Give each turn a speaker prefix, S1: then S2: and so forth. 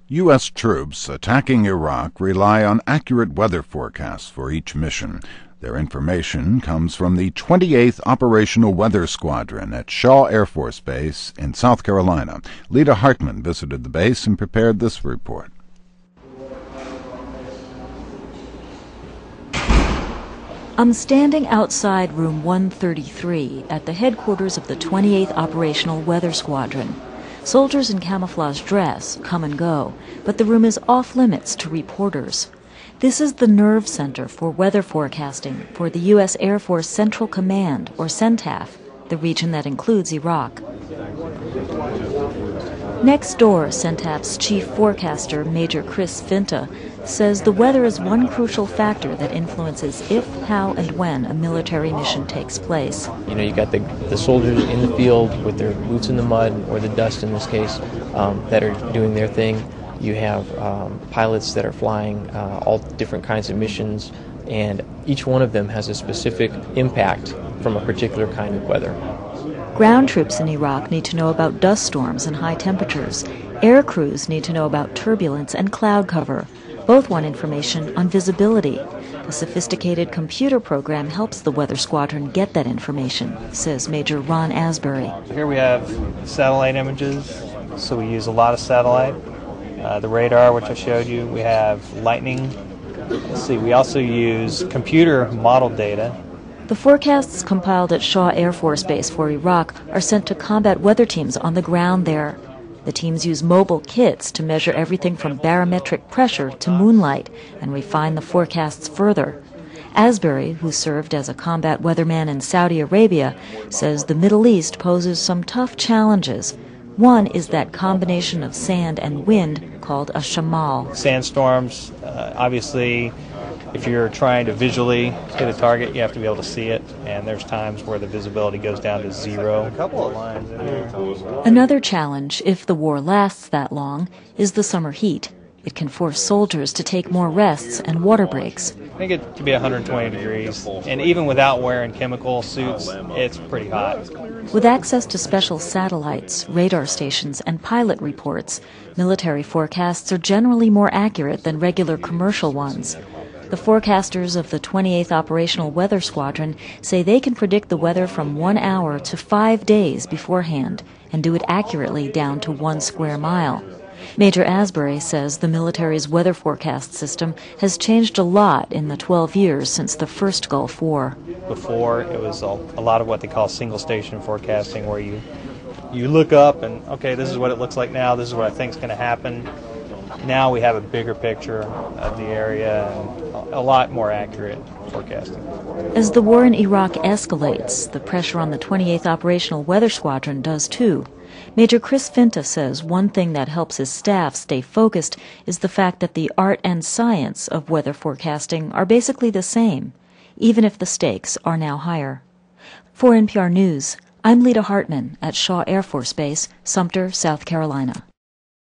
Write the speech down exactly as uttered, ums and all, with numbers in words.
S1: U S troops attacking Iraq rely on accurate weather forecasts for each mission. Their information comes from the twenty-eighth Operational Weather Squadron at Shaw Air Force Base in South Carolina. Lita Hartman visited the base and prepared this report.
S2: I'm standing outside room one thirty-three at the headquarters of the twenty-eighth Operational Weather Squadron. Soldiers in camouflage dress come and go, but the room is off limits to reporters. This is the nerve center for weather forecasting for the U S Air Force Central Command, or CENTAF, the region that includes Iraq. Next door, CENTAF's chief forecaster, Major Chris Finta, says the weather is one crucial factor that influences if, how, and when a military mission takes place.
S3: You know, you got the, the soldiers in the field with their boots in the mud, or the dust in this case, um, that are doing their thing. You have um, pilots that are flying uh, all different kinds of missions, and each one of them has a specific impact from a particular kind of weather.
S2: Ground troops in Iraq need to know about dust storms and high temperatures. Air crews need to know about turbulence and cloud cover. Both want information on visibility. A sophisticated computer program helps the weather squadron get that information, says Major Ron Asbury.
S4: Here we have satellite images, so we use a lot of satellite. Uh, the radar, which I showed you, we have lightning. Let's see, we also use computer model data.
S2: The forecasts compiled at Shaw Air Force Base for Iraq are sent to combat weather teams on the ground there. The teams use mobile kits to measure everything from barometric pressure to moonlight and refine the forecasts further. Asbury, who served as a combat weatherman in Saudi Arabia, says the Middle East poses some tough challenges. One is that combination of sand and wind called a shamal.
S4: Sandstorms, uh, obviously, if you're trying to visually hit a target, you have to be able to see it, and there's times where the visibility goes down to zero. A couple of lines in here.
S2: Another challenge, if the war lasts that long, is the summer heat. It can force soldiers to take more rests and water breaks.
S4: I think it to be one hundred twenty degrees, and even without wearing chemical suits, it's pretty hot.
S2: With access to special satellites, radar stations, and pilot reports, military forecasts are generally more accurate than regular commercial ones. The forecasters of the twenty-eighth Operational Weather Squadron say they can predict the weather from one hour to five days beforehand and do it accurately down to one square mile. Major Asbury says the military's weather forecast system has changed a lot in the twelve years since the first Gulf War.
S4: Before, it was a, a lot of what they call single station forecasting, where you you look up and, okay, this is what it looks like now, this is what I think is going to happen. Now we have a bigger picture of the area and a lot more accurate forecasting.
S2: As the war in Iraq escalates, the pressure on the twenty-eighth Operational Weather Squadron does too. Major Chris Finta says one thing that helps his staff stay focused is the fact that the art and science of weather forecasting are basically the same, even if the stakes are now higher. For N P R News, I'm Lita Hartman at Shaw Air Force Base, Sumter, South Carolina.